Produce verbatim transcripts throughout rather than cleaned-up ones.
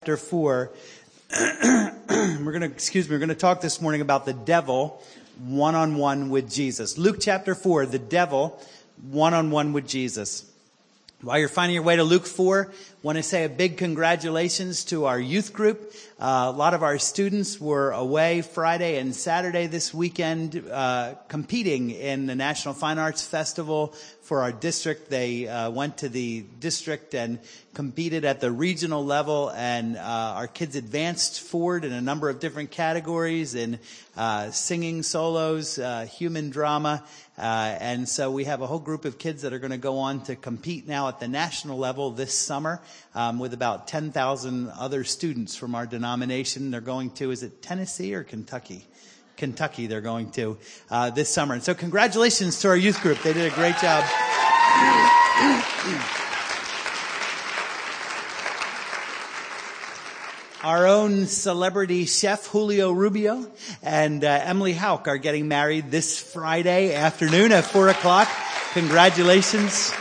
Chapter four. we're going to, excuse me, we're going to talk this morning about the devil one-on-one with Jesus. Luke chapter four, the devil one-on-one with Jesus. While you're finding your way to Luke four, I want to say a big congratulations to our youth group. Uh, a lot of our students were away Friday and Saturday this weekend uh, competing in the National Fine Arts Festival for our district. They uh, went to the district and competed at the regional level, and uh, our kids advanced forward in a number of different categories in uh, singing solos, uh, human drama, uh, and so we have a whole group of kids that are going to go on to compete now at the national level this summer um, with about ten thousand other students from our denomination. They're going to, is it Tennessee or Kentucky? Kentucky they're going to uh, this summer. And so congratulations to our youth group. They did a great job. Our own celebrity chef, Julio Rubio, and uh, Emily Hauk are getting married this Friday afternoon at four o'clock. Congratulations,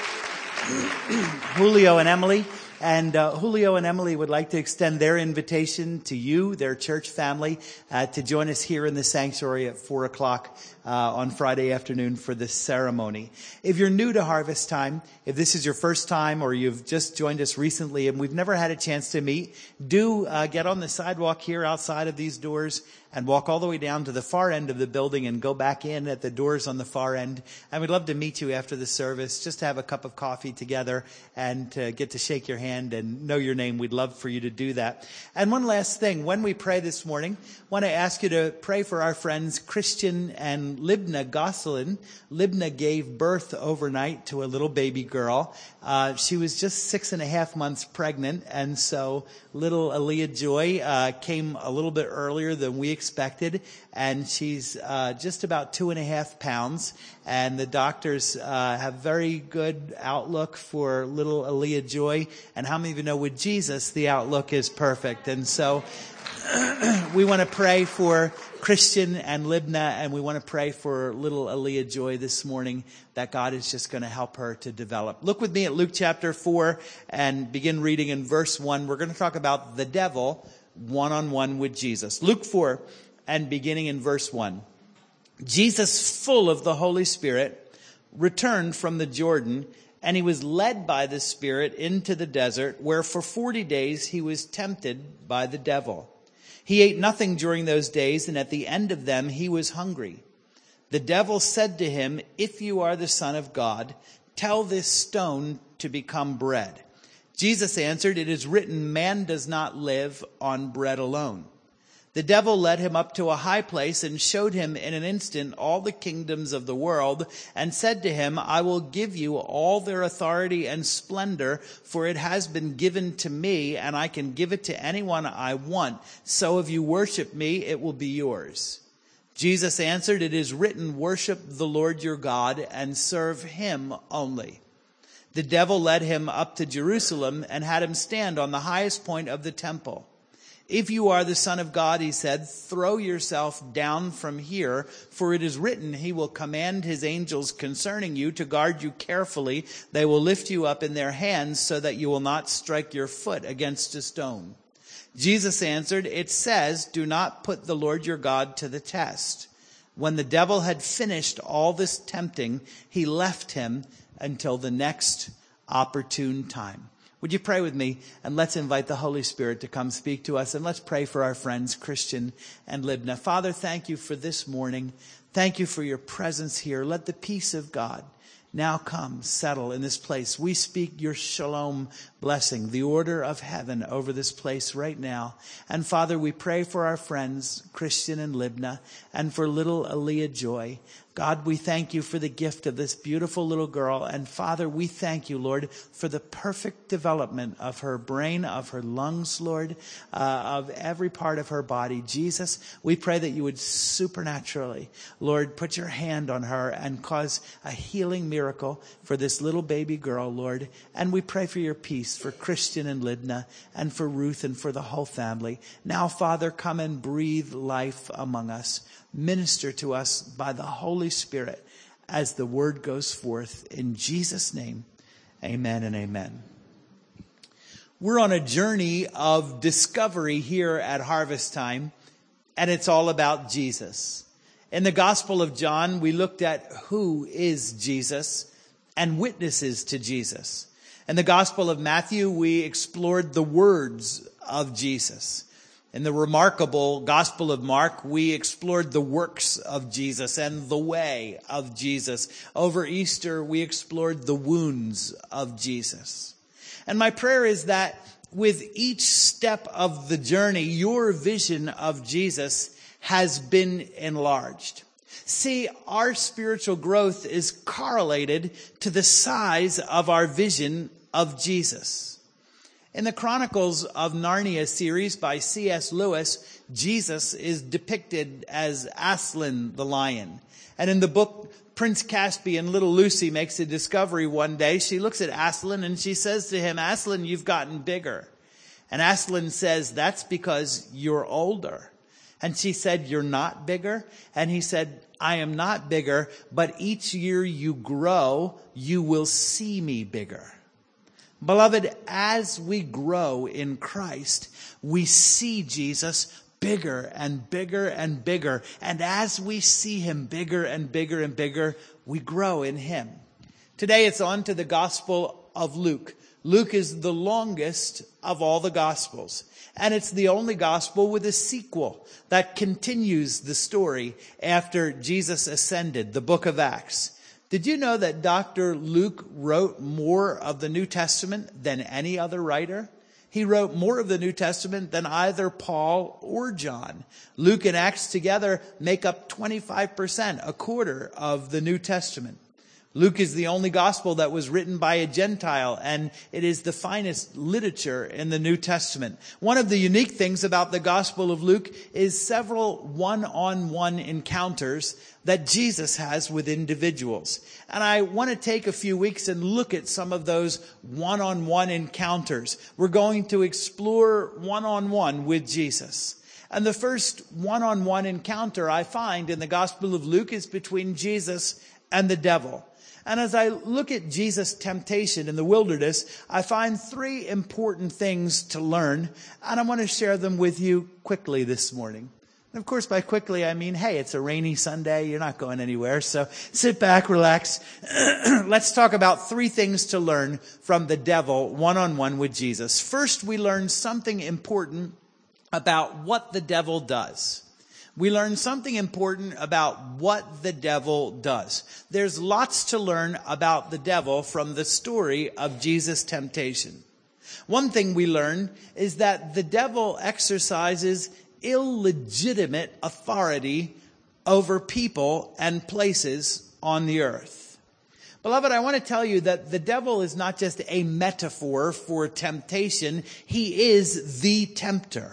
Julio and Emily. And uh, Julio and Emily would like to extend their invitation to you, their church family, uh, to join us here in the sanctuary at four o'clock uh, on Friday afternoon for this ceremony. If you're new to Harvest Time, if this is your first time or you've just joined us recently and we've never had a chance to meet, do uh, get on the sidewalk here outside of these doors and walk all the way down to the far end of the building and go back in at the doors on the far end. And we'd love to meet you after the service, just to have a cup of coffee together and to get to shake your hand and know your name. We'd love for you to do that. And one last thing, when we pray this morning, I want to ask you to pray for our friends Christian and Libna Gosselin. Libna gave birth overnight to a little baby girl. Uh, she was just six and a half months pregnant, and so little Aaliyah Joy uh, came a little bit earlier than we expected, and she's uh, just about two and a half pounds. And the doctors uh, have very good outlook for little Aaliyah Joy. And how many of you know with Jesus the outlook is perfect? And so we want to pray for Christian and Libna, and we want to pray for little Aaliyah Joy this morning, that God is just going to help her to develop. Look with me at Luke chapter four and begin reading in verse one. We're going to talk about the devil one-on-one with Jesus. Luke four and beginning in verse one. Jesus, full of the Holy Spirit, returned from the Jordan, and he was led by the Spirit into the desert, where for forty days he was tempted by the devil. He ate nothing during those days, and at the end of them he was hungry. The devil said to him, "If you are the Son of God, tell this stone to become bread." Jesus answered, "It is written, man does not live on bread alone." The devil led him up to a high place and showed him in an instant all the kingdoms of the world, and said to him, "I will give you all their authority and splendor, for it has been given to me, and I can give it to anyone I want. So if you worship me, it will be yours." Jesus answered, "It is written, worship the Lord your God and serve him only." The devil led him up to Jerusalem and had him stand on the highest point of the temple. "If you are the Son of God," he said, "throw yourself down from here, for it is written, he will command his angels concerning you to guard you carefully. They will lift you up in their hands so that you will not strike your foot against a stone." Jesus answered, "It says, do not put the Lord your God to the test." When the devil had finished all this tempting, he left him until the next opportune time. Would you pray with me, and let's invite the Holy Spirit to come speak to us, and let's pray for our friends Christian and Libna. Father, thank you for this morning. Thank you for your presence here. Let the peace of God now come, settle in this place. We speak your shalom blessing, the order of heaven over this place right now. And Father, we pray for our friends Christian and Libna, and for little Aaliyah Joy. God, we thank you for the gift of this beautiful little girl. And Father, we thank you, Lord, for the perfect development of her brain, of her lungs, Lord, uh, of every part of her body. Jesus, we pray that you would supernaturally, Lord, put your hand on her and cause a healing miracle for this little baby girl, Lord. And we pray for your peace for Christian and Libna, and for Ruth, and for the whole family. Now, Father, come and breathe life among us. Minister to us by the Holy Spirit as the word goes forth. In Jesus' name, amen and amen. We're on a journey of discovery here at Harvest Time, and it's all about Jesus. In the Gospel of John, we looked at who is Jesus and witnesses to Jesus. In the Gospel of Matthew, we explored the words of Jesus. In the remarkable Gospel of Mark, we explored the works of Jesus and the way of Jesus. Over Easter, we explored the wounds of Jesus. And my prayer is that with each step of the journey, your vision of Jesus has been enlarged. See, our spiritual growth is correlated to the size of our vision of Jesus. In the Chronicles of Narnia series by C S Lewis, Jesus is depicted as Aslan the lion. And in the book Prince Caspian, little Lucy makes a discovery one day. She looks at Aslan and she says to him, "Aslan, you've gotten bigger." And Aslan says, "That's because you're older." And she said, "You're not bigger?" And he said, "I am not bigger, but each year you grow, you will see me bigger." Beloved, as we grow in Christ, we see Jesus bigger and bigger and bigger. And as we see him bigger and bigger and bigger, we grow in him. Today it's on to the Gospel of Luke. Luke is the longest of all the Gospels. And it's the only Gospel with a sequel that continues the story after Jesus ascended, the book of Acts. Did you know that Doctor Luke wrote more of the New Testament than any other writer? He wrote more of the New Testament than either Paul or John. Luke and Acts together make up twenty-five percent, a quarter of the New Testament. Luke is the only gospel that was written by a Gentile, and it is the finest literature in the New Testament. One of the unique things about the Gospel of Luke is several one-on-one encounters that Jesus has with individuals. And I want to take a few weeks and look at some of those one-on-one encounters. We're going to explore one-on-one with Jesus. And the first one-on-one encounter I find in the Gospel of Luke is between Jesus and the devil. And as I look at Jesus' temptation in the wilderness, I find three important things to learn, and I want to share them with you quickly this morning. And of course, by quickly, I mean, hey, it's a rainy Sunday. You're not going anywhere. So sit back, relax. Let's talk about three things to learn from the devil one-on-one with Jesus. First, we learn something important about what the devil does. We learn something important about what the devil does. There's lots to learn about the devil from the story of Jesus' temptation. One thing we learn is that the devil exercises illegitimate authority over people and places on the earth. Beloved, I want to tell you that the devil is not just a metaphor for temptation. He is the tempter.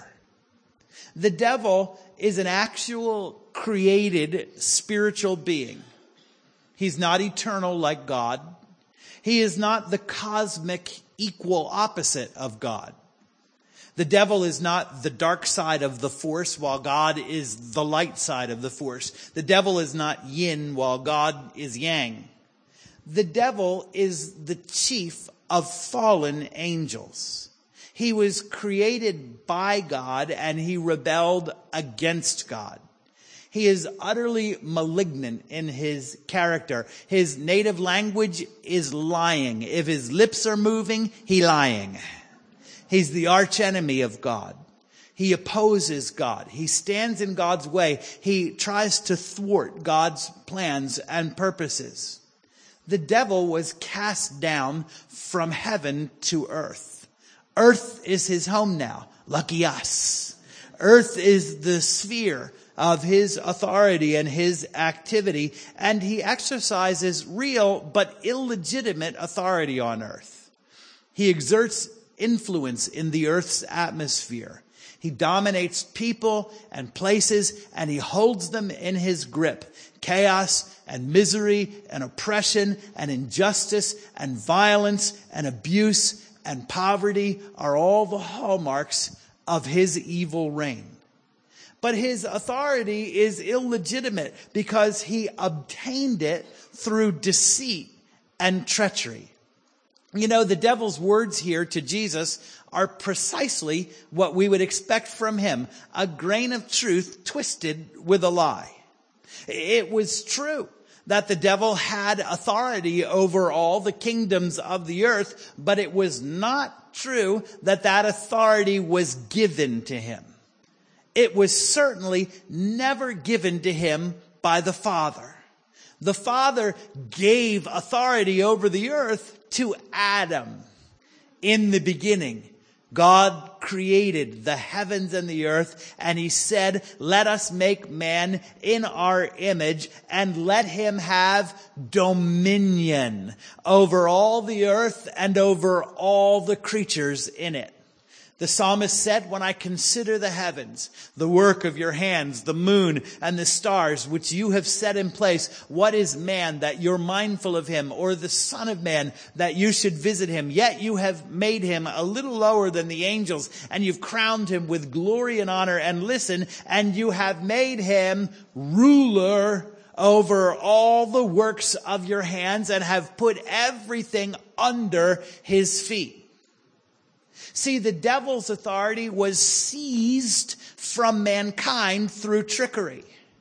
The devil is an actual created spiritual being. He's not eternal like God. He is not the cosmic equal opposite of God. The devil is not the dark side of the force while God is the light side of the force. The devil is not yin while God is yang. The devil is the chief of fallen angels. He was created by God and he rebelled against God. He is utterly malignant in his character. His native language is lying. If his lips are moving, he's lying. He's the archenemy of God. He opposes God. He stands in God's way. He tries to thwart God's plans and purposes. The devil was cast down from heaven to earth. Earth is his home now. Lucky us. Earth is the sphere of his authority and his activity, and he exercises real but illegitimate authority on earth. He exerts influence in the earth's atmosphere. He dominates people and places, and he holds them in his grip. Chaos and misery and oppression and injustice and violence and abuse and poverty are all the hallmarks of his evil reign. But his authority is illegitimate because he obtained it through deceit and treachery. You know, the devil's words here to Jesus are precisely what we would expect from him. A grain of truth twisted with a lie. It was true that the devil had authority over all the kingdoms of the earth, but it was not true that that authority was given to him. It was certainly never given to him by the Father. The Father gave authority over the earth to Adam. In the beginning, God created the heavens and the earth, and he said, let us make man in our image and let him have dominion over all the earth and over all the creatures in it. The psalmist said, when I consider the heavens, the work of your hands, the moon and the stars, which you have set in place, what is man that you're mindful of him, or the son of man that you should visit him? Yet you have made him a little lower than the angels, and you've crowned him with glory and honor. And listen, and you have made him ruler over all the works of your hands, and have put everything under his feet. See, the devil's authority was seized from mankind through trickery.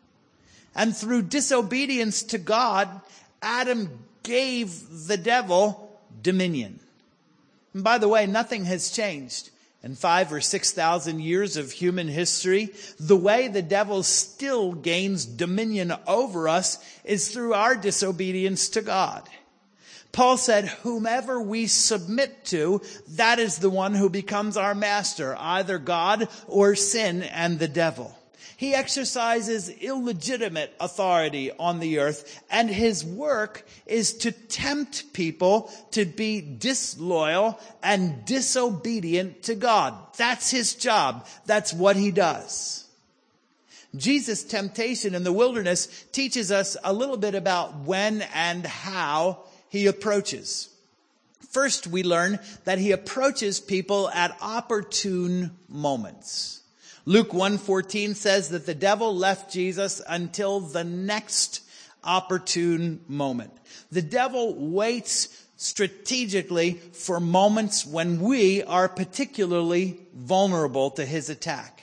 And through disobedience to God, Adam gave the devil dominion. And by the way, nothing has changed. In five or six thousand years of human history, the way the devil still gains dominion over us is through our disobedience to God. Paul said, whomever we submit to, that is the one who becomes our master, either God or sin and the devil. He exercises illegitimate authority on the earth, and his work is to tempt people to be disloyal and disobedient to God. That's his job. That's what he does. Jesus' temptation in the wilderness teaches us a little bit about when and how he approaches. First, we learn that he approaches people at opportune moments. Luke one fourteen says that the devil left Jesus until the next opportune moment. The devil waits strategically for moments when we are particularly vulnerable to his attack.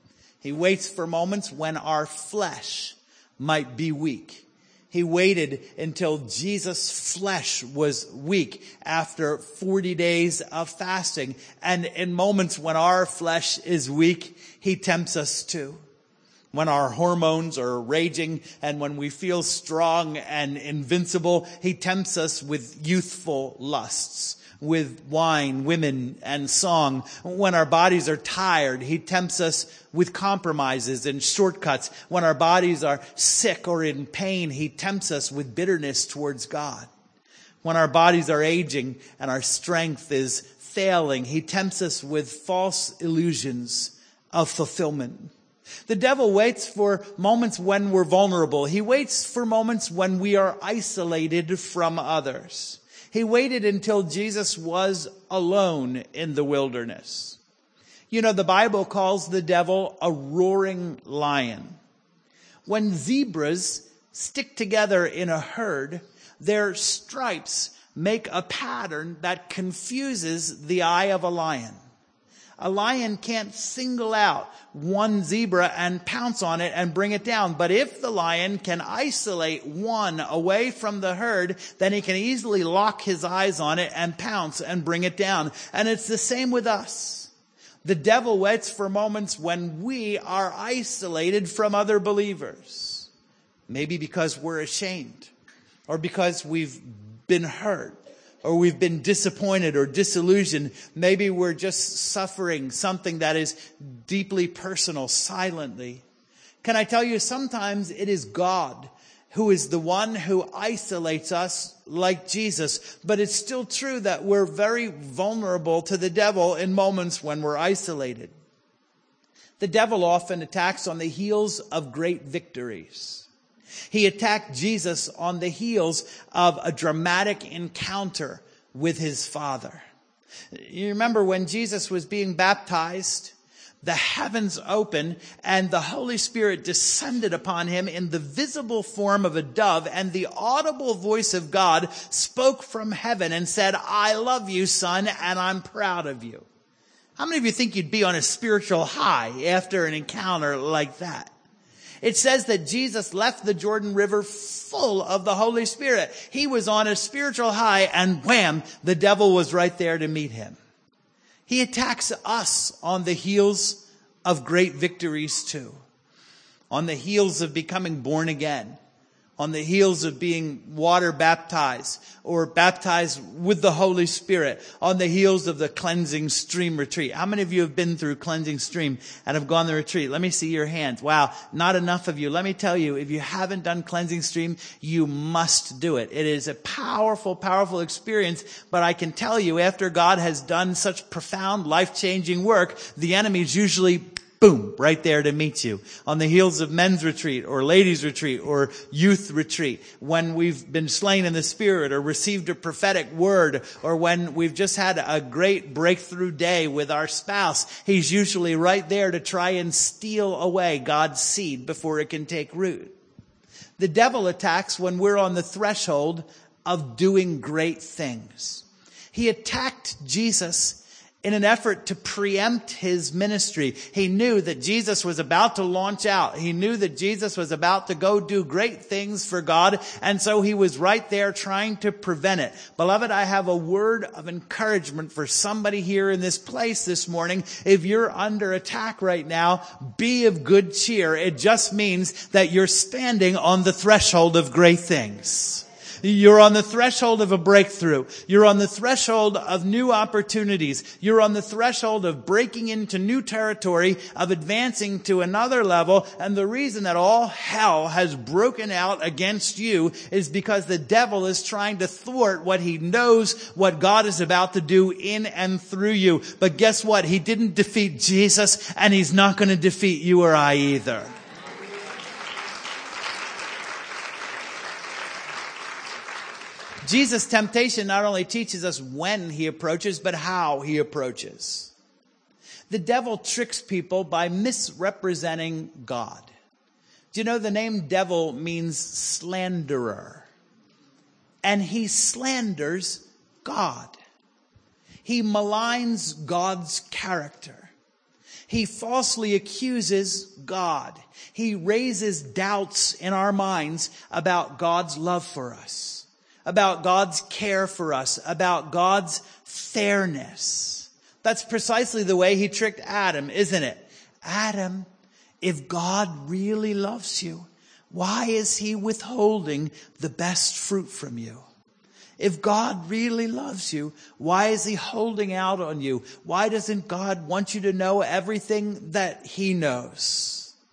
He waits for moments when our flesh might be weak. He waited until Jesus' flesh was weak after forty days of fasting. And in moments when our flesh is weak, he tempts us too. When our hormones are raging and when we feel strong and invincible, he tempts us with youthful lusts, with wine, women, and song. When our bodies are tired, he tempts us with compromises and shortcuts. When our bodies are sick or in pain, he tempts us with bitterness towards God. When our bodies are aging and our strength is failing, he tempts us with false illusions of fulfillment. The devil waits for moments when we're vulnerable. He waits for moments when we are isolated from others. He waited until Jesus was alone in the wilderness. You know, the Bible calls the devil a roaring lion. When zebras stick together in a herd, their stripes make a pattern that confuses the eye of a lion. A lion can't single out one zebra and pounce on it and bring it down. But if the lion can isolate one away from the herd, then he can easily lock his eyes on it and pounce and bring it down. And it's the same with us. The devil waits for moments when we are isolated from other believers. Maybe because we're ashamed, or because we've been hurt, or we've been disappointed or disillusioned. Maybe we're just suffering something that is deeply personal silently. Can I tell you, sometimes it is God who is the one who isolates us like Jesus. But it's still true that we're very vulnerable to the devil in moments when we're isolated. The devil often attacks on the heels of great victories. He attacked Jesus on the heels of a dramatic encounter with his Father. You remember when Jesus was being baptized, the heavens opened, and the Holy Spirit descended upon him in the visible form of a dove, and the audible voice of God spoke from heaven and said, I love you, son, and I'm proud of you. How many of you think you'd be on a spiritual high after an encounter like that? It says that Jesus left the Jordan River full of the Holy Spirit. He was on a spiritual high, and wham, the devil was right there to meet him. He attacks us on the heels of great victories too. On the heels of becoming born again. On the heels of being water baptized or baptized with the Holy Spirit. On the heels of the cleansing stream retreat. How many of you have been through cleansing stream and have gone to the retreat? Let me see your hands. Wow, not enough of you. Let me tell you, if you haven't done cleansing stream, you must do it. It is a powerful, powerful experience. But I can tell you, after God has done such profound, life-changing work, the enemy's usually boom, right there to meet you. On the heels of men's retreat or ladies retreat or youth retreat. When we've been slain in the Spirit or received a prophetic word, or when we've just had a great breakthrough day with our spouse, he's usually right there to try and steal away God's seed before it can take root. The devil attacks when we're on the threshold of doing great things. He attacked Jesus in an effort to preempt his ministry. He knew that Jesus was about to launch out. He knew that Jesus was about to go do great things for God. And so he was right there trying to prevent it. Beloved, I have a word of encouragement for somebody here in this place this morning. If you're under attack right now, be of good cheer. It just means that you're standing on the threshold of great things. You're on the threshold of a breakthrough. You're on the threshold of new opportunities. You're on the threshold of breaking into new territory, of advancing to another level. And the reason that all hell has broken out against you is because the devil is trying to thwart what he knows what God is about to do in and through you. But guess what? He didn't defeat Jesus, and he's not going to defeat you or I either. Jesus' temptation not only teaches us when he approaches, but how he approaches. The devil tricks people by misrepresenting God. Do you know the name devil means slanderer? And he slanders God. He maligns God's character. He falsely accuses God. He raises doubts in our minds about God's love for us, about God's care for us, about God's fairness. That's precisely the way he tricked Adam, isn't it? Adam, if God really loves you, why is he withholding the best fruit from you? If God really loves you, why is he holding out on you? Why doesn't God want you to know everything that he knows?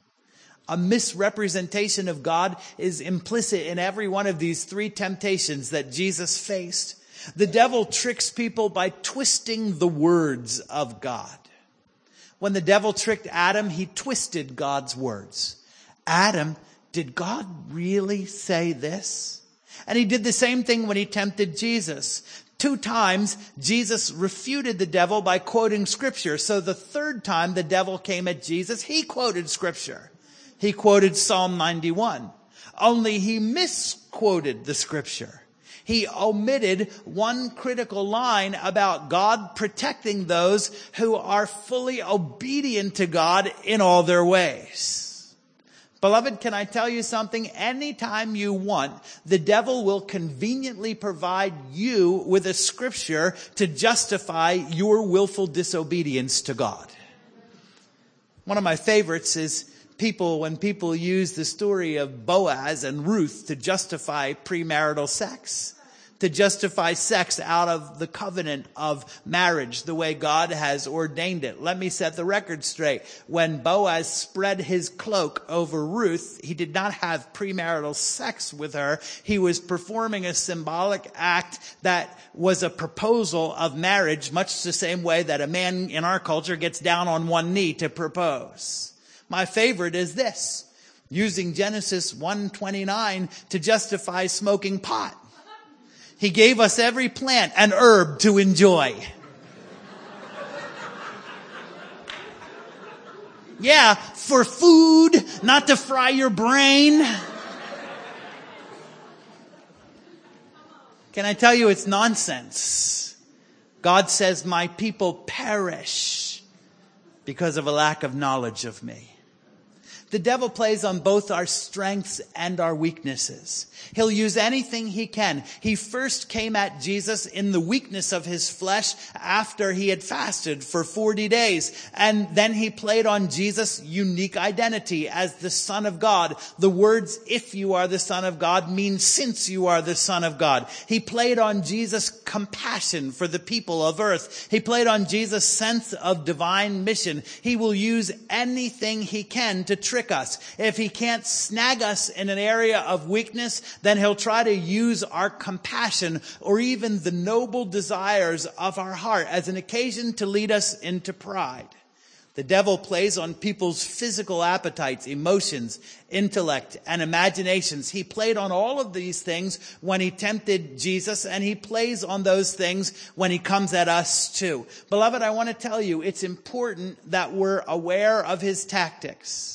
A misrepresentation of God is implicit in every one of these three temptations that Jesus faced. The devil tricks people by twisting the words of God. When the devil tricked Adam, he twisted God's words. Adam, did God really say this? And he did the same thing when he tempted Jesus. Two times, Jesus refuted the devil by quoting scripture. So the third time the devil came at Jesus, he quoted scripture. He quoted Psalm ninety-one. Only he misquoted the scripture. He omitted one critical line about God protecting those who are fully obedient to God in all their ways. Beloved, can I tell you something? Anytime you want, the devil will conveniently provide you with a scripture to justify your willful disobedience to God. One of my favorites is People, when people use the story of Boaz and Ruth to justify premarital sex, to justify sex out of the covenant of marriage, the way God has ordained it. Let me set the record straight. When Boaz spread his cloak over Ruth, he did not have premarital sex with her. He was performing a symbolic act that was a proposal of marriage, much the same way that a man in our culture gets down on one knee to propose. My favorite is this, using Genesis one twenty-nine to justify smoking pot. He gave us every plant and herb to enjoy. Yeah, for food, not to fry your brain. Can I tell you it's nonsense? God says my people perish because of a lack of knowledge of me. The devil plays on both our strengths and our weaknesses. He'll use anything he can. He first came at Jesus in the weakness of his flesh after he had fasted for forty days. And then he played on Jesus' unique identity as the Son of God. The words, if you are the Son of God, mean since you are the Son of God. He played on Jesus' compassion for the people of earth. He played on Jesus' sense of divine mission. He will use anything he can to trick us. If he can't snag us in an area of weakness, then he'll try to use our compassion or even the noble desires of our heart as an occasion to lead us into pride. The devil plays on people's physical appetites, emotions, intellect, and imaginations. He played on all of these things when he tempted Jesus, and he plays on those things when he comes at us too. Beloved, I want to tell you, it's important that we're aware of his tactics.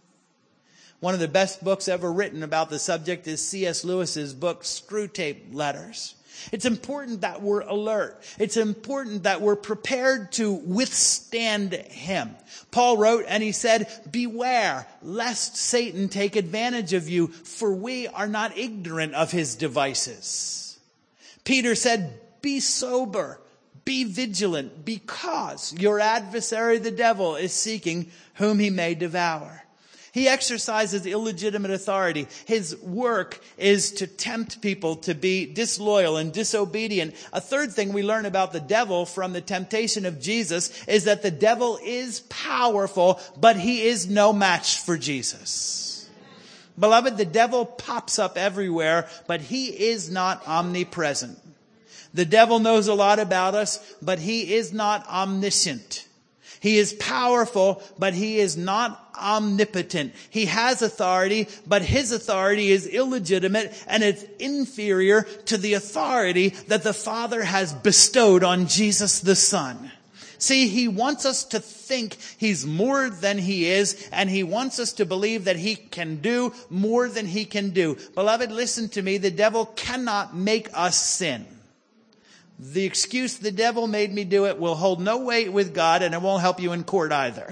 One of the best books ever written about the subject is C S Lewis's book, Screwtape Letters. It's important that we're alert. It's important that we're prepared to withstand him. Paul wrote and he said, beware lest Satan take advantage of you, for we are not ignorant of his devices. Peter said, be sober, be vigilant, because your adversary the devil is seeking whom he may devour. He exercises illegitimate authority. His work is to tempt people to be disloyal and disobedient. A third thing we learn about the devil from the temptation of Jesus is that the devil is powerful, but he is no match for Jesus. Beloved, the devil pops up everywhere, but he is not omnipresent. The devil knows a lot about us, but he is not omniscient. He is powerful, but he is not omnipotent. He has authority, but his authority is illegitimate and it's inferior to the authority that the Father has bestowed on Jesus the Son. See, he wants us to think he's more than he is, and he wants us to believe that he can do more than he can do. Beloved, listen to me. The devil cannot make us sin. The excuse the devil made me do it will hold no weight with God, and it won't help you in court either.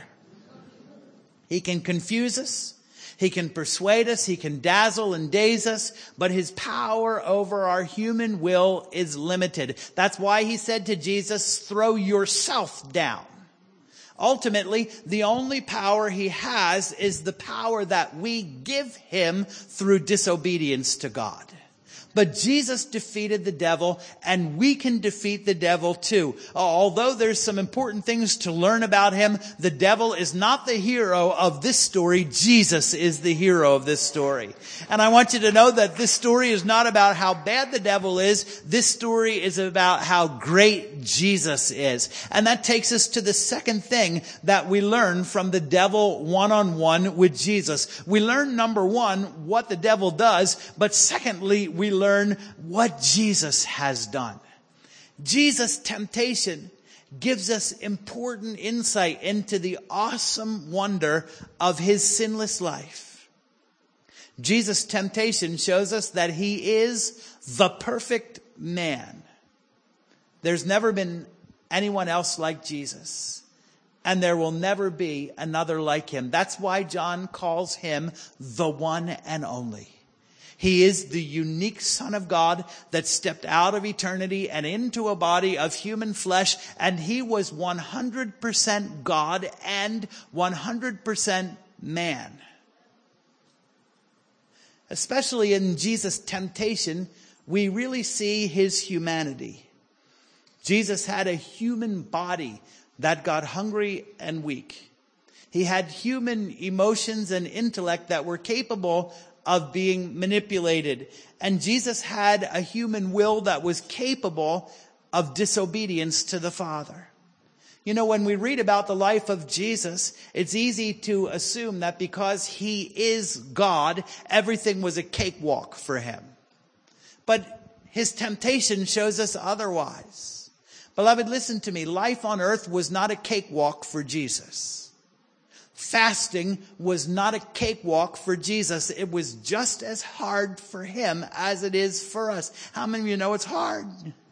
He can confuse us. He can persuade us. He can dazzle and daze us. But his power over our human will is limited. That's why he said to Jesus, throw yourself down. Ultimately, the only power he has is the power that we give him through disobedience to God. But Jesus defeated the devil, and we can defeat the devil too. Although there's some important things to learn about him, the devil is not the hero of this story. Jesus is the hero of this story. And I want you to know that this story is not about how bad the devil is. This story is about how great Jesus is. And that takes us to the second thing that we learn from the devil one-on-one with Jesus. We learn, number one, what the devil does, but secondly, we learn learn what Jesus has done. Jesus' temptation gives us important insight into the awesome wonder of his sinless life. Jesus' temptation shows us that he is the perfect man. There's never been anyone else like Jesus, and there will never be another like him. That's why John calls him the one and only. He is the unique Son of God that stepped out of eternity and into a body of human flesh. And he was one hundred percent God and one hundred percent man. Especially in Jesus' temptation, we really see his humanity. Jesus had a human body that got hungry and weak. He had human emotions and intellect that were capable of being manipulated. And Jesus had a human will that was capable of disobedience to the Father. You know, when we read about the life of Jesus, it's easy to assume that because he is God, everything was a cakewalk for him. But his temptation shows us otherwise. Beloved, listen to me. Life on earth was not a cakewalk for Jesus. Fasting was not a cakewalk for Jesus. It was just as hard for him as it is for us. How many of you know it's hard?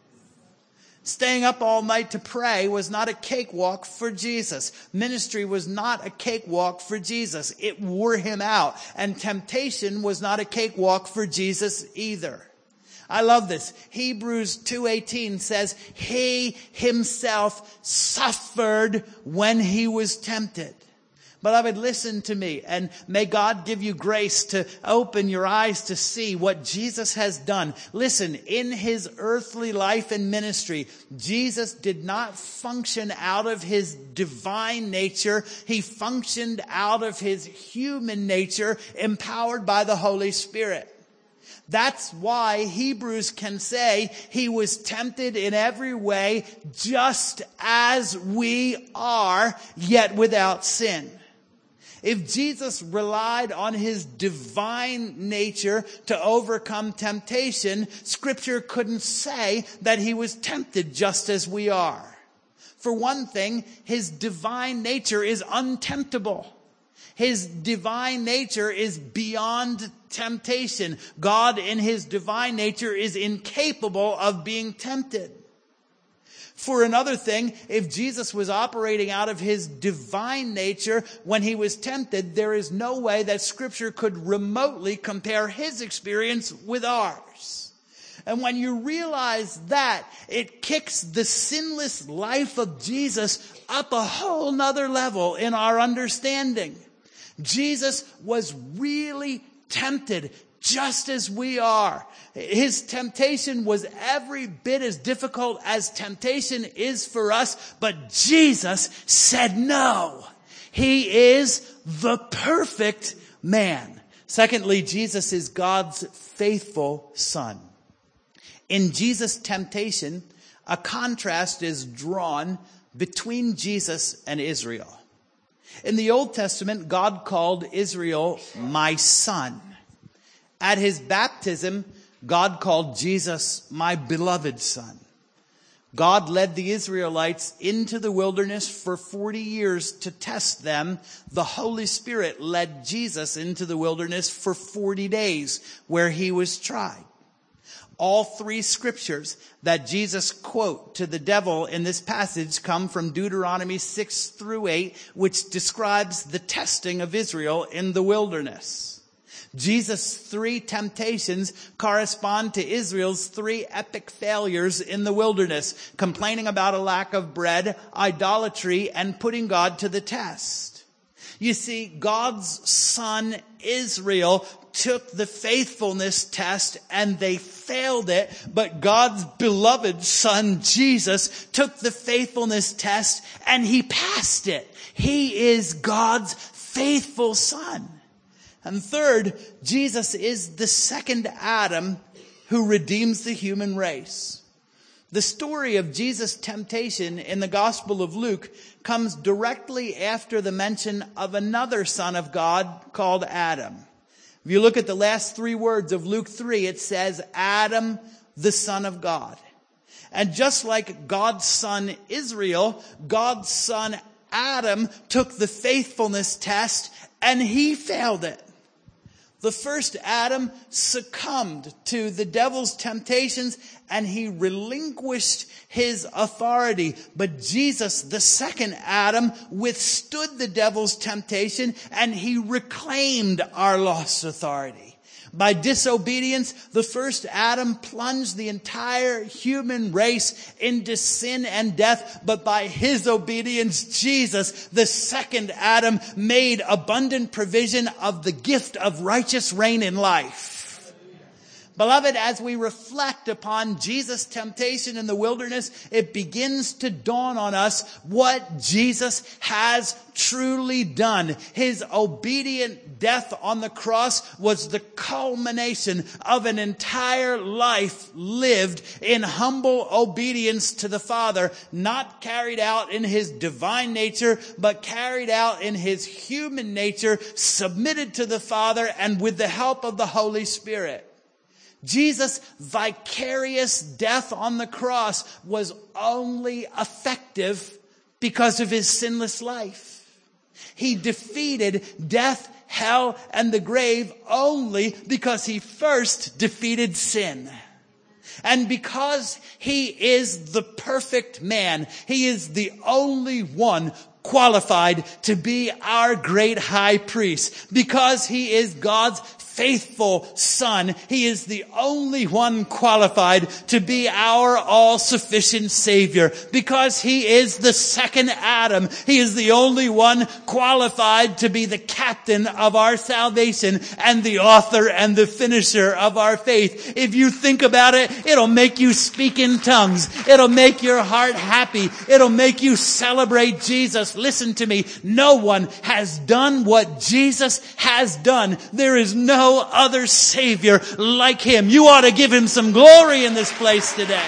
Staying up all night to pray was not a cakewalk for Jesus. Ministry was not a cakewalk for Jesus. It wore him out. And temptation was not a cakewalk for Jesus either. I love this. Hebrews two eighteen says, he himself suffered when he was tempted. Beloved, listen to me, and may God give you grace to open your eyes to see what Jesus has done. Listen, in his earthly life and ministry, Jesus did not function out of his divine nature. He functioned out of his human nature, empowered by the Holy Spirit. That's why Hebrews can say he was tempted in every way just as we are, yet without sin. If Jesus relied on his divine nature to overcome temptation, Scripture couldn't say that he was tempted just as we are. For one thing, his divine nature is untemptable. His divine nature is beyond temptation. God in his divine nature is incapable of being tempted. For another thing, if Jesus was operating out of his divine nature when he was tempted, there is no way that Scripture could remotely compare his experience with ours. And when you realize that, it kicks the sinless life of Jesus up a whole nother level in our understanding. Jesus was really tempted just as we are. His temptation was every bit as difficult as temptation is for us, but Jesus said no. He is the perfect man. Secondly, Jesus is God's faithful son. In Jesus' temptation, a contrast is drawn between Jesus and Israel. In the Old Testament, God called Israel my son. At his baptism, God called Jesus my beloved son. God led the Israelites into the wilderness for forty years to test them. The Holy Spirit led Jesus into the wilderness for forty days where he was tried. All three scriptures that Jesus quote to the devil in this passage come from Deuteronomy six through eight, which describes the testing of Israel in the wilderness. Jesus' three temptations correspond to Israel's three epic failures in the wilderness: complaining about a lack of bread, idolatry, and putting God to the test. You see, God's son Israel took the faithfulness test and they failed it, but God's beloved son Jesus took the faithfulness test and he passed it. He is God's faithful son. And third, Jesus is the second Adam who redeems the human race. The story of Jesus' temptation in the Gospel of Luke comes directly after the mention of another son of God called Adam. If you look at the last three words of Luke three, it says, Adam, the son of God. And just like God's son Israel, God's son Adam took the faithfulness test and he failed it. The first Adam succumbed to the devil's temptations and he relinquished his authority. But Jesus, the second Adam, withstood the devil's temptation and he reclaimed our lost authority. By disobedience, the first Adam plunged the entire human race into sin and death. But by his obedience, Jesus, the second Adam, made abundant provision of the gift of righteous reign in life. Beloved, as we reflect upon Jesus' temptation in the wilderness, it begins to dawn on us what Jesus has truly done. His obedient death on the cross was the culmination of an entire life lived in humble obedience to the Father, not carried out in his divine nature, but carried out in his human nature, submitted to the Father and with the help of the Holy Spirit. Jesus' vicarious death on the cross was only effective because of his sinless life. He defeated death, hell, and the grave only because he first defeated sin. And because he is the perfect man, he is the only one qualified to be our great high priest. Because he is God's faithful son, he is the only one qualified to be our all-sufficient Savior. Because he is the second Adam, he is the only one qualified to be the captain of our salvation and the author and the finisher of our faith. If you think about it, it'll make you speak in tongues. It'll make your heart happy. It'll make you celebrate Jesus. Listen to me. No one has done what Jesus has done. There is no No other Savior like him. You ought to give him some glory in this place today.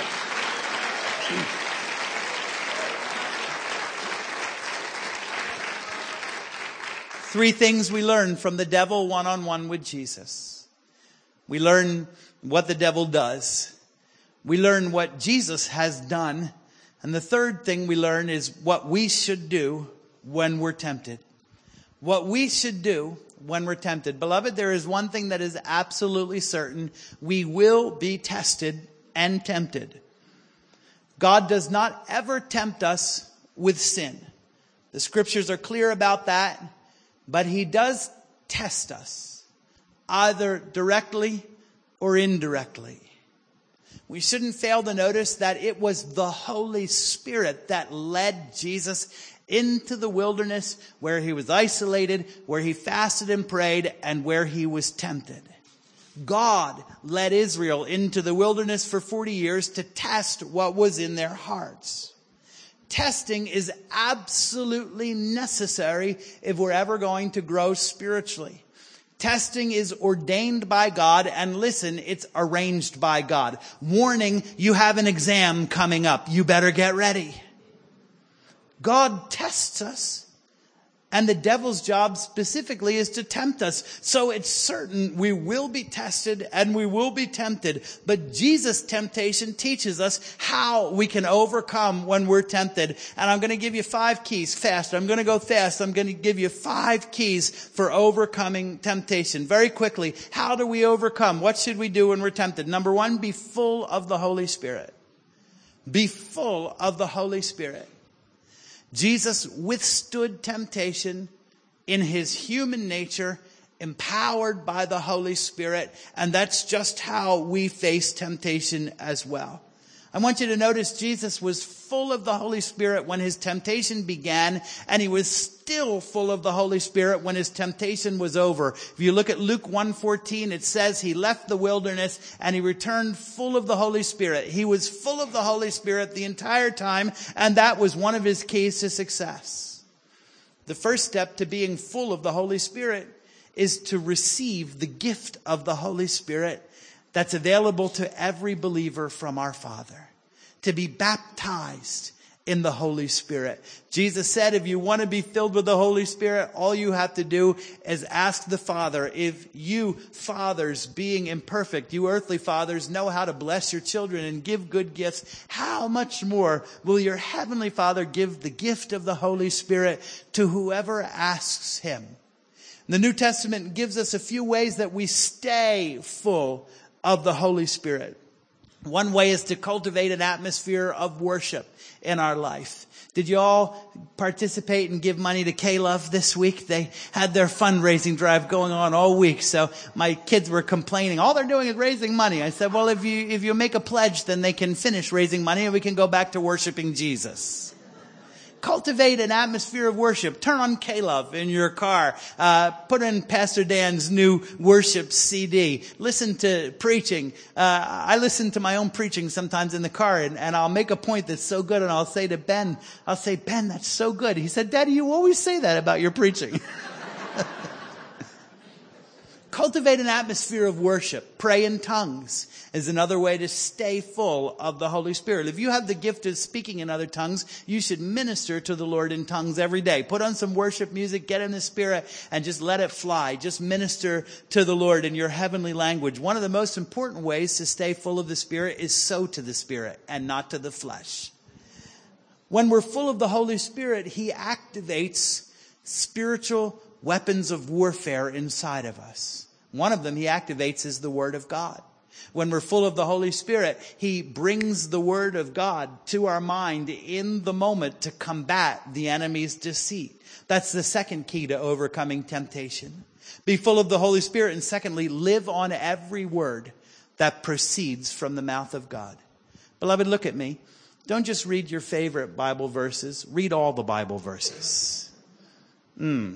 Three things we learn from the devil one-on-one with Jesus. We learn what the devil does. We learn what Jesus has done. And the third thing we learn is what we should do when we're tempted. What we should do when we're tempted. Beloved, there is one thing that is absolutely certain. We will be tested and tempted. God does not ever tempt us with sin. The scriptures are clear about that. But he does test us, either directly or indirectly. We shouldn't fail to notice that it was the Holy Spirit that led Jesus into the wilderness, where he was isolated, where he fasted and prayed, and where he was tempted. God led Israel into the wilderness for forty years to test what was in their hearts. Testing is absolutely necessary if we're ever going to grow spiritually. Testing is ordained by God, and listen, it's arranged by God. Warning, you have an exam coming up. You better get ready. God tests us, and the devil's job specifically is to tempt us. So it's certain we will be tested and we will be tempted. But Jesus' temptation teaches us how we can overcome when we're tempted. And I'm going to give you five keys fast. I'm going to go fast. I'm going to give you five keys for overcoming temptation. Very quickly, how do we overcome? What should we do when we're tempted? Number one, be full of the Holy Spirit. Be full of the Holy Spirit. Jesus withstood temptation in his human nature, empowered by the Holy Spirit. And that's just how we face temptation as well. I want you to notice Jesus was full of the Holy Spirit when his temptation began, and he was still full of the Holy Spirit when his temptation was over. If you look at Luke one fourteen, it says he left the wilderness and he returned full of the Holy Spirit. He was full of the Holy Spirit the entire time, and that was one of his keys to success. The first step to being full of the Holy Spirit is to receive the gift of the Holy Spirit that's available to every believer from our Father. To be baptized in the Holy Spirit. Jesus said, if you want to be filled with the Holy Spirit, all you have to do is ask the Father. If you fathers, being imperfect, you earthly fathers, know how to bless your children and give good gifts, how much more will your heavenly Father give the gift of the Holy Spirit to whoever asks him? The New Testament gives us a few ways that we stay full of the Holy Spirit. One way is to cultivate an atmosphere of worship in our life. Did you all participate and give money to K-Love this week? They had their fundraising drive going on all week. So my kids were complaining. All they're doing is raising money. I said, well, if you, if you make a pledge, then they can finish raising money and we can go back to worshiping Jesus. Cultivate an atmosphere of worship. Turn on K-Love in your car. Uh, put in Pastor Dan's new worship C D. Listen to preaching. Uh, I listen to my own preaching sometimes in the car, and, and I'll make a point that's so good, and I'll say to Ben, I'll say, Ben, that's so good. He said, Daddy, you always say that about your preaching. Cultivate an atmosphere of worship. Pray in tongues is another way to stay full of the Holy Spirit. If you have the gift of speaking in other tongues, you should minister to the Lord in tongues every day. Put on some worship music, get in the Spirit, and just let it fly. Just minister to the Lord in your heavenly language. One of the most important ways to stay full of the Spirit is sow to the Spirit and not to the flesh. When we're full of the Holy Spirit, he activates spiritual weapons of warfare inside of us. One of them he activates is the Word of God. When we're full of the Holy Spirit, he brings the Word of God to our mind in the moment to combat the enemy's deceit. That's the second key to overcoming temptation. Be full of the Holy Spirit, and secondly, live on every word that proceeds from the mouth of God. Beloved, look at me. Don't just read your favorite Bible verses. Read all the Bible verses. Hmm.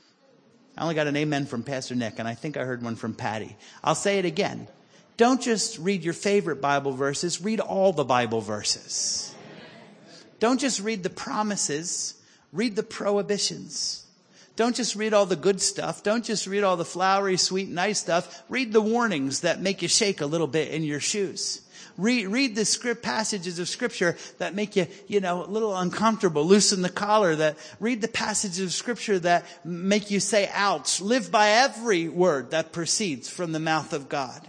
I only got an amen from Pastor Nick, and I think I heard one from Patty. I'll say it again. Don't just read your favorite Bible verses. Read all the Bible verses. Don't just read the promises. Read the prohibitions. Don't just read all the good stuff. Don't just read all the flowery, sweet, nice stuff. Read the warnings that make you shake a little bit in your shoes. Read, read the script passages of Scripture that make you, you know, a little uncomfortable. Loosen the collar. That read the passages of Scripture that make you say, ouch. Live by every word that proceeds from the mouth of God.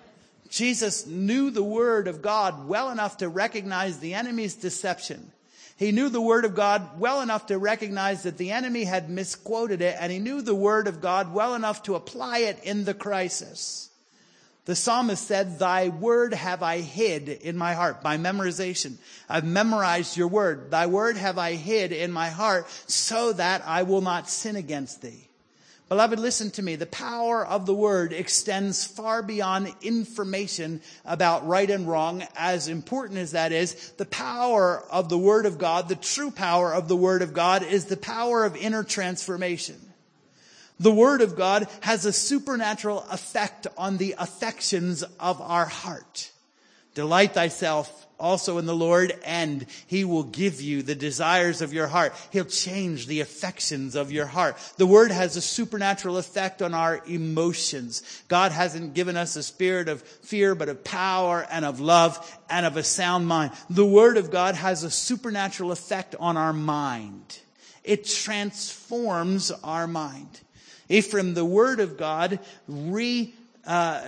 Jesus knew the Word of God well enough to recognize the enemy's deception. He knew the Word of God well enough to recognize that the enemy had misquoted it, and he knew the Word of God well enough to apply it in the crisis. The psalmist said, "Thy word have I hid in my heart," by memorization. I've memorized your word. Thy word have I hid in my heart so that I will not sin against thee. Beloved, listen to me. The power of the word extends far beyond information about right and wrong. As important as that is, the power of the Word of God, the true power of the Word of God, is the power of inner transformation. The Word of God has a supernatural effect on the affections of our heart. Delight thyself also in the Lord, and he will give you the desires of your heart. He'll change the affections of your heart. The Word has a supernatural effect on our emotions. God hasn't given us a spirit of fear, but of power and of love and of a sound mind. The Word of God has a supernatural effect on our mind. It transforms our mind. Ephraim, the Word of God re uh,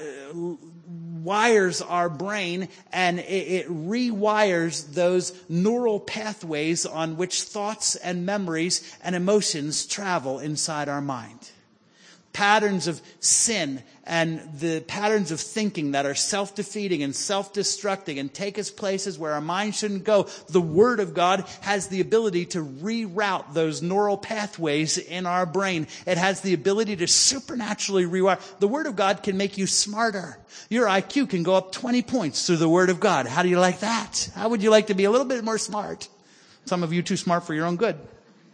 wires our brain, and it, it rewires those neural pathways on which thoughts and memories and emotions travel inside our mind. Patterns of sin and the patterns of thinking that are self-defeating and self-destructing and take us places where our mind shouldn't go. The Word of God has the ability to reroute those neural pathways in our brain. It has the ability to supernaturally rewire. The Word of God can make you smarter. Your I Q can go up twenty points through the Word of God. How do you like that? How would you like to be a little bit more smart? Some of you too smart for your own good.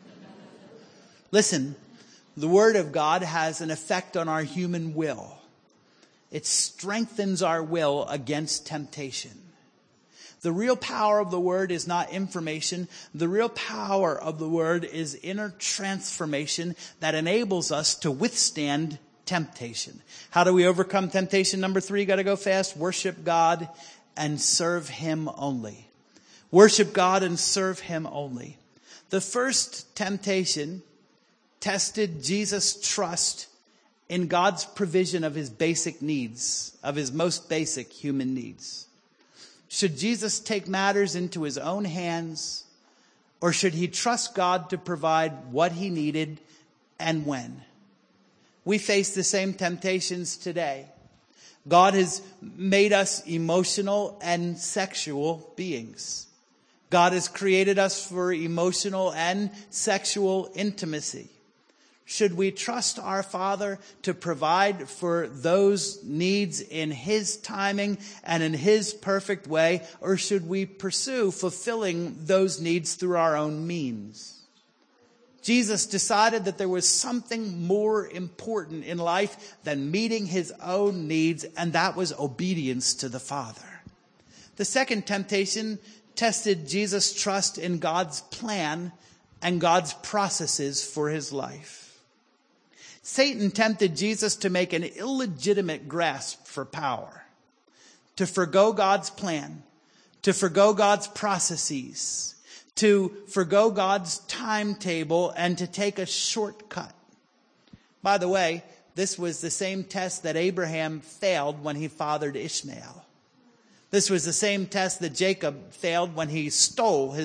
Listen. The Word of God has an effect on our human will. It strengthens our will against temptation. The real power of the Word is not information. The real power of the Word is inner transformation that enables us to withstand temptation. How do we overcome temptation? Number three, got to go fast. Worship God and serve Him only. Worship God and serve Him only. The first temptation tested Jesus' trust in God's provision of his basic needs, of his most basic human needs. Should Jesus take matters into his own hands, or should he trust God to provide what he needed and when? We face the same temptations today. God has made us emotional and sexual beings. God has created us for emotional and sexual intimacy. Should we trust our Father to provide for those needs in His timing and in His perfect way, or should we pursue fulfilling those needs through our own means? Jesus decided that there was something more important in life than meeting His own needs, and that was obedience to the Father. The second temptation tested Jesus' trust in God's plan and God's processes for His life. Satan tempted Jesus to make an illegitimate grasp for power, to forgo God's plan, to forgo God's processes, to forgo God's timetable, and to take a shortcut. By the way, this was the same test that Abraham failed when he fathered Ishmael. This was the same test that Jacob failed when he stole his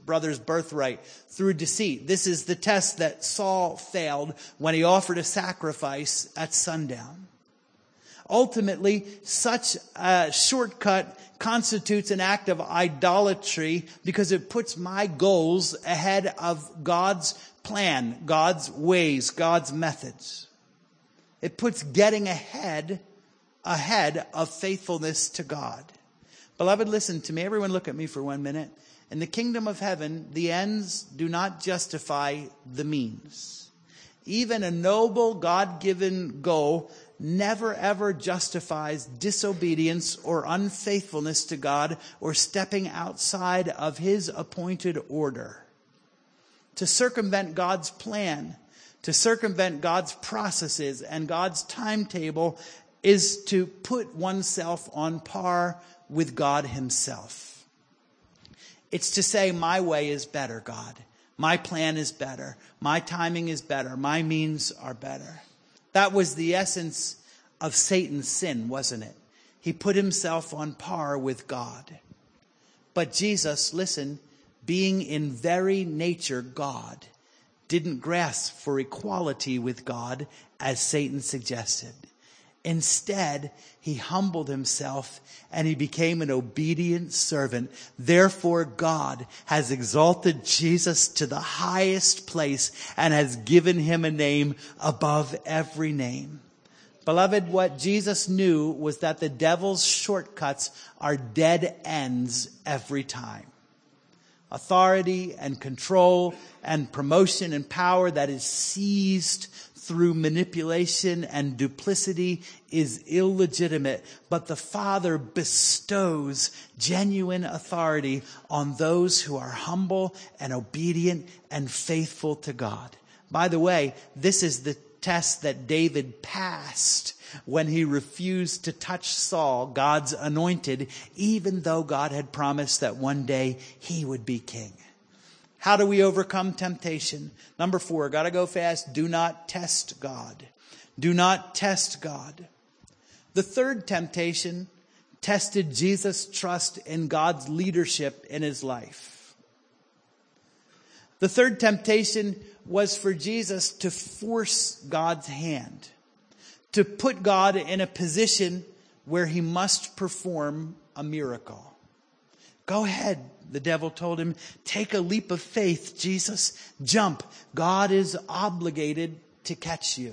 brother's birthright through deceit. This is the test that Saul failed when he offered a sacrifice at sundown. Ultimately, such a shortcut constitutes an act of idolatry because it puts my goals ahead of God's plan, God's ways, God's methods. It puts getting ahead ahead of faithfulness to God. Beloved, listen to me. Everyone look at me for one minute. In the kingdom of heaven, the ends do not justify the means. Even a noble, God-given goal never ever justifies disobedience or unfaithfulness to God or stepping outside of His appointed order. To circumvent God's plan, to circumvent God's processes and God's timetable is to put oneself on par with God Himself. It's to say, my way is better, God. My plan is better. My timing is better. My means are better. That was the essence of Satan's sin, wasn't it? He put himself on par with God. But Jesus, listen, being in very nature God, didn't grasp for equality with God as Satan suggested. Instead, he humbled himself and he became an obedient servant. Therefore, God has exalted Jesus to the highest place and has given him a name above every name. Beloved, what Jesus knew was that the devil's shortcuts are dead ends every time. Authority and control and promotion and power that is seized through manipulation and duplicity is illegitimate, but the Father bestows genuine authority on those who are humble and obedient and faithful to God. By the way, this is the test that David passed when he refused to touch Saul, God's anointed, even though God had promised that one day he would be king. How do we overcome temptation? Number four, got to go fast. Do not test God. Do not test God. The third temptation tested Jesus' trust in God's leadership in his life. The third temptation was for Jesus to force God's hand, to put God in a position where he must perform a miracle. Go ahead, the devil told him. Take a leap of faith, Jesus. Jump. God is obligated to catch you.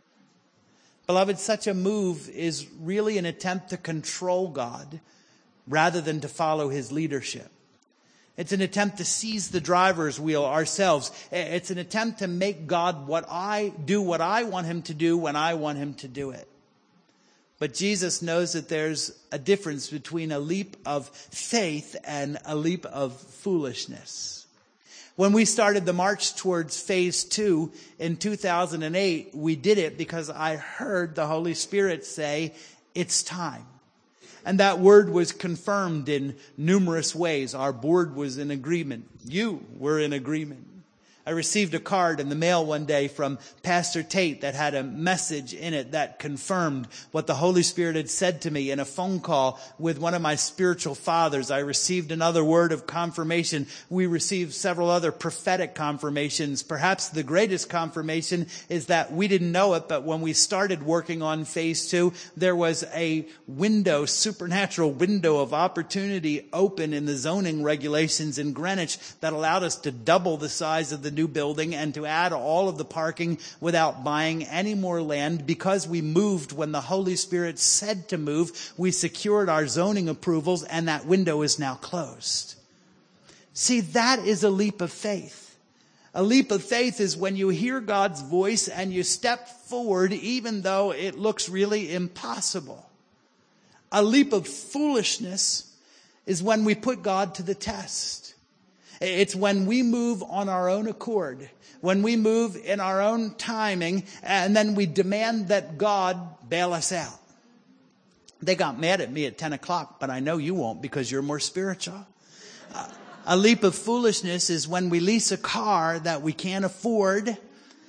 Beloved, such a move is really an attempt to control God rather than to follow his leadership. It's an attempt to seize the driver's wheel ourselves. It's an attempt to make God what I do what I want him to do when I want him to do it. But Jesus knows that there's a difference between a leap of faith and a leap of foolishness. When we started the march towards phase two in two thousand eight, we did it because I heard the Holy Spirit say, it's time. And that word was confirmed in numerous ways. Our board was in agreement. You were in agreement. I received a card in the mail one day from Pastor Tate that had a message in it that confirmed what the Holy Spirit had said to me. In a phone call with one of my spiritual fathers, I received another word of confirmation. We received several other prophetic confirmations. Perhaps the greatest confirmation is that we didn't know it, but when we started working on phase two, there was a window, supernatural window of opportunity open in the zoning regulations in Greenwich that allowed us to double the size of the new building and to add all of the parking without buying any more land. Because we moved when the Holy Spirit said to move, we secured our zoning approvals and that window is now closed. See, that is a leap of faith. A leap of faith is when you hear God's voice and you step forward even though it looks really impossible. A leap of foolishness is when we put God to the test. It's when we move on our own accord, when we move in our own timing, and then we demand that God bail us out. They got mad at me at ten o'clock, but I know you won't because you're more spiritual. Uh, a leap of foolishness is when we lease a car that we can't afford,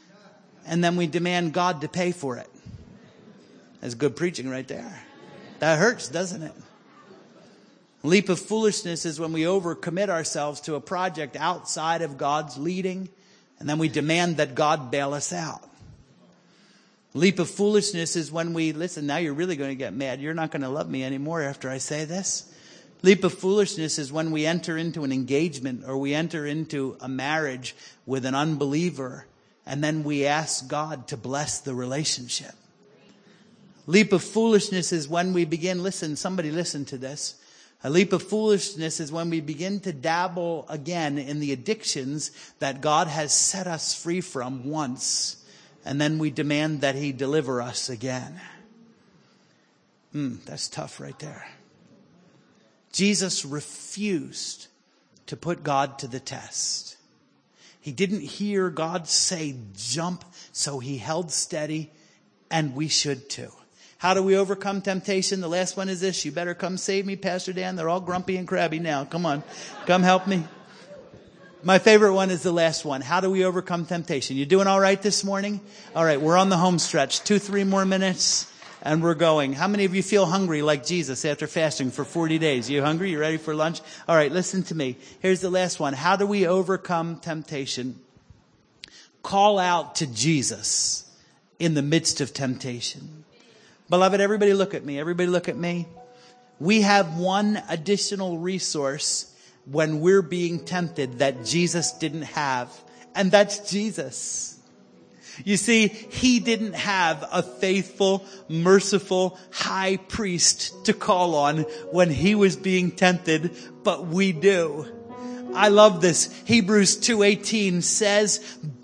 and then we demand God to pay for it. That's good preaching right there. That hurts, doesn't it? Leap of foolishness is when we overcommit ourselves to a project outside of God's leading, and then we demand that God bail us out. Leap of foolishness is when we, listen, now you're really going to get mad. You're not going to love me anymore after I say this. Leap of foolishness is when we enter into an engagement or we enter into a marriage with an unbeliever, and then we ask God to bless the relationship. Leap of foolishness is when we begin, listen, somebody listen to this. A leap of foolishness is when we begin to dabble again in the addictions that God has set us free from once, and then we demand that He deliver us again. Mm, that's tough right there. Jesus refused to put God to the test. He didn't hear God say jump, so He held steady, and we should too. How do we overcome temptation? The last one is this. You better come save me, Pastor Dan. They're all grumpy and crabby now. Come on. Come help me. My favorite one is the last one. How do we overcome temptation? You doing all right this morning? All right. We're on the home stretch. Two, three more minutes and we're going. How many of you feel hungry like Jesus after fasting for forty days? You hungry? You ready for lunch? All right. Listen to me. Here's the last one. How do we overcome temptation? Call out to Jesus in the midst of temptation. Beloved, everybody look at me. Everybody look at me. We have one additional resource when we're being tempted that Jesus didn't have, and that's Jesus. You see, He didn't have a faithful, merciful high priest to call on when He was being tempted, but we do. I love this. Hebrews two eighteen says,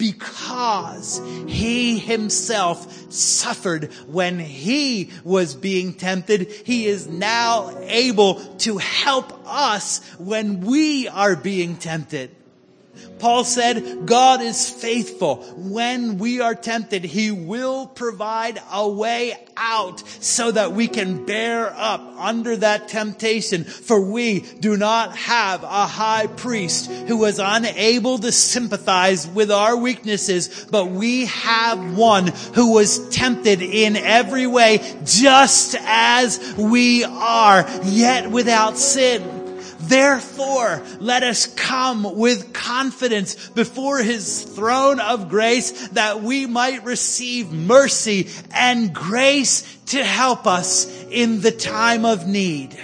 because He Himself suffered when He was being tempted, He is now able to help us when we are being tempted. Paul said, God is faithful. When we are tempted, He will provide a way out so that we can bear up under that temptation. For we do not have a high priest who was unable to sympathize with our weaknesses, but we have one who was tempted in every way, just as we are, yet without sin. Therefore, let us come with confidence before His throne of grace that we might receive mercy and grace to help us in the time of need.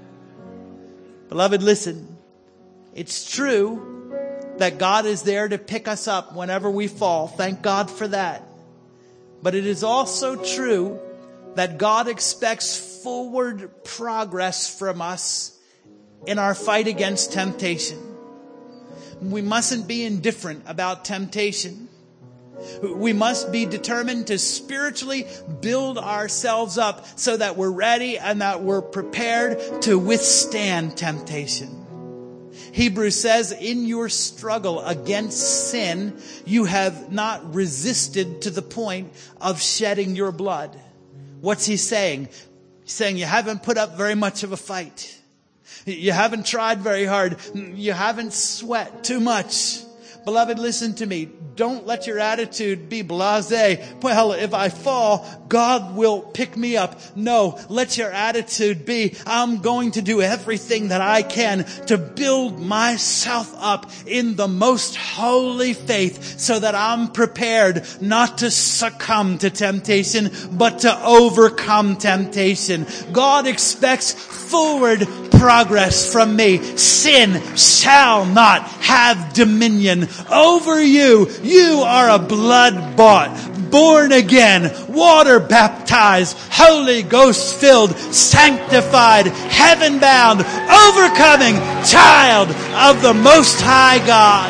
Beloved, listen. It's true that God is there to pick us up whenever we fall. Thank God for that. But it is also true that God expects forward progress from us in our fight against temptation. We mustn't be indifferent about temptation. We must be determined to spiritually build ourselves up so that we're ready and that we're prepared to withstand temptation. Hebrews says, in your struggle against sin, you have not resisted to the point of shedding your blood. What's he saying? He's saying you haven't put up very much of a fight. You haven't tried very hard. You haven't sweat too much. Beloved, listen to me. Don't let your attitude be blasé. Well, if I fall, God will pick me up. No, let your attitude be, I'm going to do everything that I can to build myself up in the most holy faith so that I'm prepared not to succumb to temptation, but to overcome temptation. God expects forward progress from me. Sin shall not have dominion over you. You are a blood-bought, born again, water-baptized, Holy Ghost-filled, sanctified, heaven-bound, overcoming child of the Most High God.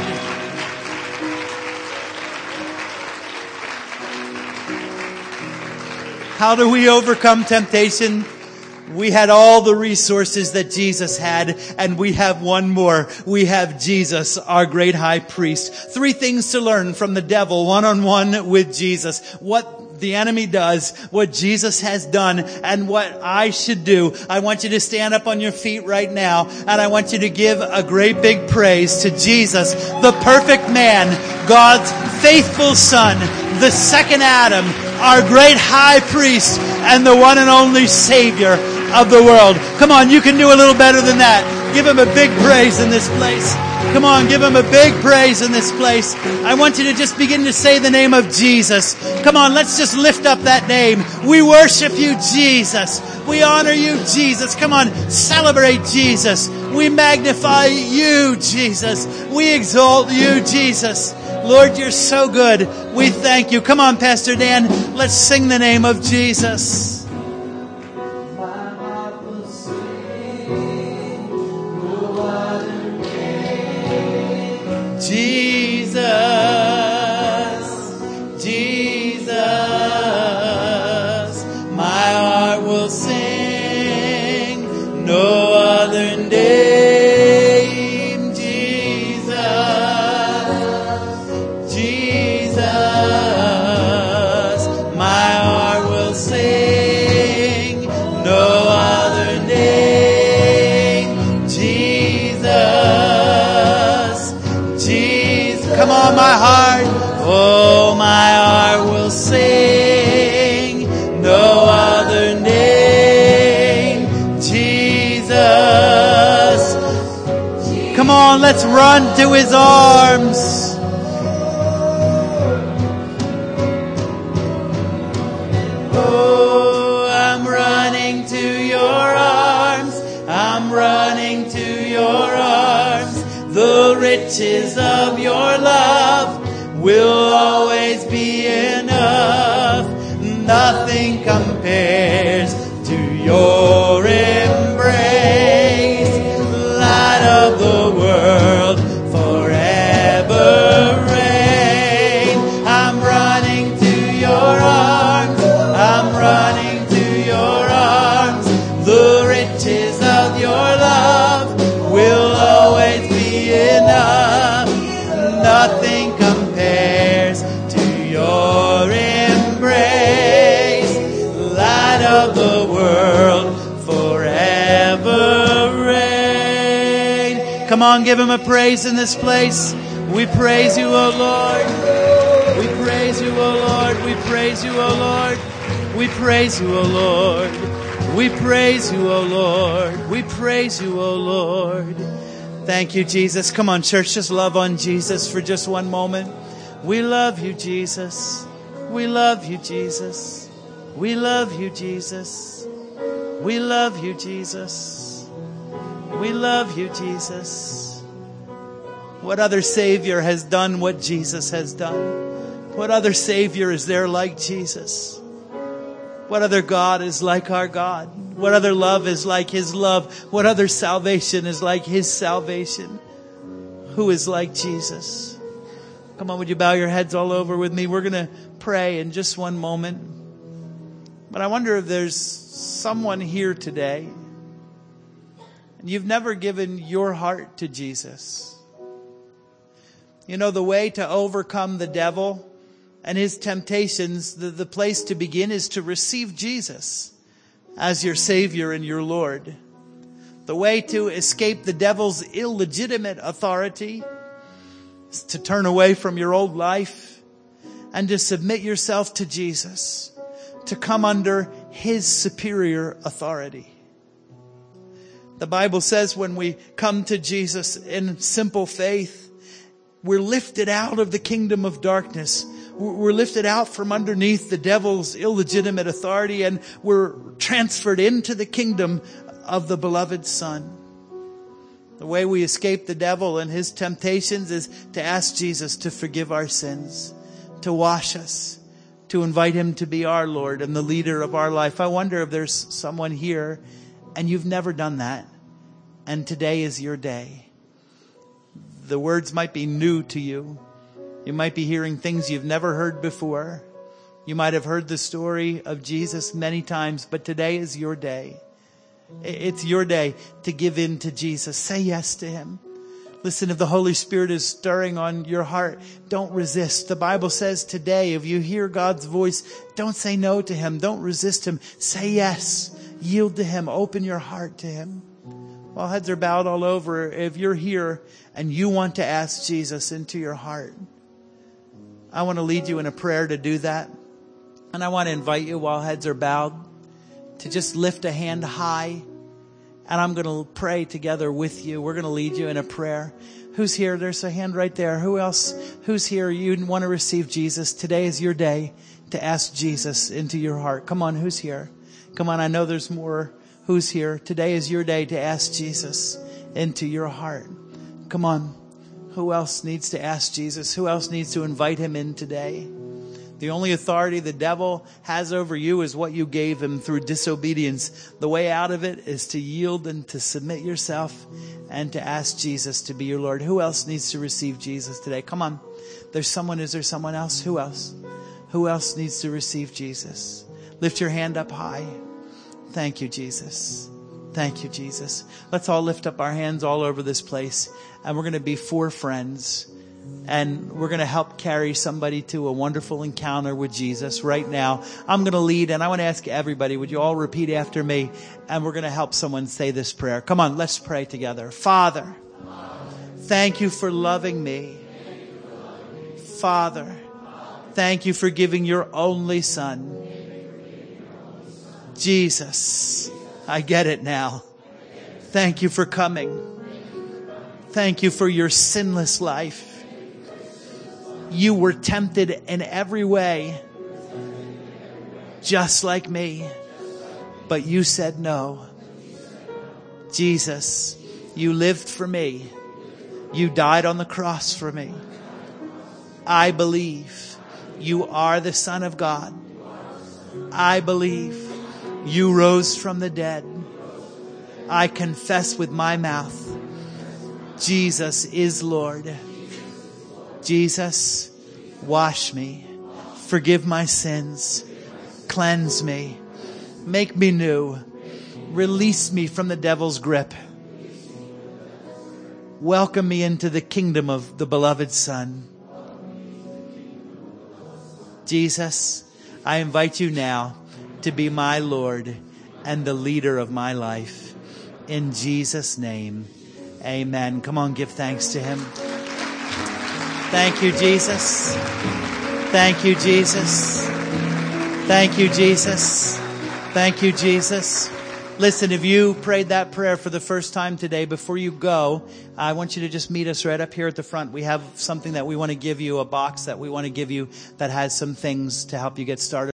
How do we overcome temptation? We had all the resources that Jesus had, and we have one more. We have Jesus, our great high priest. Three things to learn from the devil one-on-one with Jesus. What the enemy does, what Jesus has done, and what I should do. I want you to stand up on your feet right now, and I want you to give a great big praise to Jesus, the perfect man, God's faithful Son, the second Adam, our great high priest, and the one and only Savior of the world. Come on, you can do a little better than that. Give him a big praise in this place. Come on, give him a big praise in this place. I want you to just begin to say the name of Jesus. Come on, let's just lift up that name. We worship you, Jesus. We honor you, Jesus. Come on, celebrate Jesus. We magnify you, Jesus. We exalt you, Jesus. Lord, you're so good. We thank you. Come on, Pastor Dan, let's sing the name of Jesus. Jesus, Jesus, my heart will sing no other name. Jesus, Jesus, my heart will sing no other name. Jesus. Come on, my heart, oh, my heart will sing no other name, Jesus. Come on, let's run to his arms. Oh, I'm running to your arms, I'm running to your arms. The riches of your love will always be enough. Nothing compares to your embrace. Light of the world, forever reign. I'm running to your arms. I'm running to your arms. The riches of your love will always be enough. Nothing compares to your embrace. Light of the world, forever reign. Come on, give him a praise in this place. We praise you, O Lord. We praise you, O Lord. We praise you, O Lord. We praise you, O Lord. We praise you, O Lord. We praise you, O Lord. Thank you, Jesus. Come on, church, just love on Jesus for just one moment. We love you, Jesus. We love you, Jesus. We love you, Jesus. We love you, Jesus. We love you, Jesus. What other Savior has done what Jesus has done? What other Savior is there like Jesus? What other God is like our God? What other love is like his love? What other salvation is like his salvation? Who is like Jesus? Come on, would you bow your heads all over with me? We're going to pray in just one moment. But I wonder if there's someone here today and you've never given your heart to Jesus. You know, the way to overcome the devil and his temptations, the, the place to begin is to receive Jesus as your Savior and your Lord. The way to escape the devil's illegitimate authority is to turn away from your old life and to submit yourself to Jesus, to come under his superior authority. The Bible says when we come to Jesus in simple faith, we're lifted out of the kingdom of darkness. We're lifted out from underneath the devil's illegitimate authority and we're transferred into the kingdom of the beloved Son. The way we escape the devil and his temptations is to ask Jesus to forgive our sins, to wash us, to invite him to be our Lord and the leader of our life. I wonder if there's someone here and you've never done that, and today is your day. The words might be new to you. You might be hearing things you've never heard before. You might have heard the story of Jesus many times, but today is your day. It's your day to give in to Jesus. Say yes to him. Listen, if the Holy Spirit is stirring on your heart, don't resist. The Bible says today, if you hear God's voice, don't say no to him. Don't resist him. Say yes. Yield to him. Open your heart to him. While heads are bowed all over, if you're here and you want to ask Jesus into your heart, I want to lead you in a prayer to do that. And I want to invite you while heads are bowed to just lift a hand high. And I'm going to pray together with you. We're going to lead you in a prayer. Who's here? There's a hand right there. Who else? Who's here? You want to receive Jesus. Today is your day to ask Jesus into your heart. Come on. Who's here? Come on. I know there's more. Who's here? Today is your day to ask Jesus into your heart. Come on. Who else needs to ask Jesus? Who else needs to invite him in today? The only authority the devil has over you is what you gave him through disobedience. The way out of it is to yield and to submit yourself and to ask Jesus to be your Lord. Who else needs to receive Jesus today? Come on. There's someone. Is there someone else? Who else? Who else needs to receive Jesus? Lift your hand up high. Thank you, Jesus. Thank you, Jesus. Let's all lift up our hands all over this place. And we're going to be four friends. And we're going to help carry somebody to a wonderful encounter with Jesus right now. I'm going to lead, and I want to ask everybody, would you all repeat after me? And we're going to help someone say this prayer. Come on, let's pray together. Father, thank you for loving me. Father, thank you for giving your only Son. Jesus, I get it now. Thank you for coming. Thank you for your sinless life. You were tempted in every way, just like me, but you said no. Jesus, you lived for me. You died on the cross for me. I believe you are the Son of God. I believe you rose from the dead. I confess with my mouth, Jesus is Lord. Jesus, wash me, forgive my sins, cleanse me, make me new, release me from the devil's grip. Welcome me into the kingdom of the beloved Son. Jesus, I invite you now to be my Lord and the leader of my life. In Jesus' name, amen. Come on, give thanks to him. Thank you, Jesus. Thank you, Jesus. Thank you, Jesus. Thank you, Jesus. Listen, if you prayed that prayer for the first time today, before you go, I want you to just meet us right up here at the front. We have something that we want to give you, a box that we want to give you that has some things to help you get started.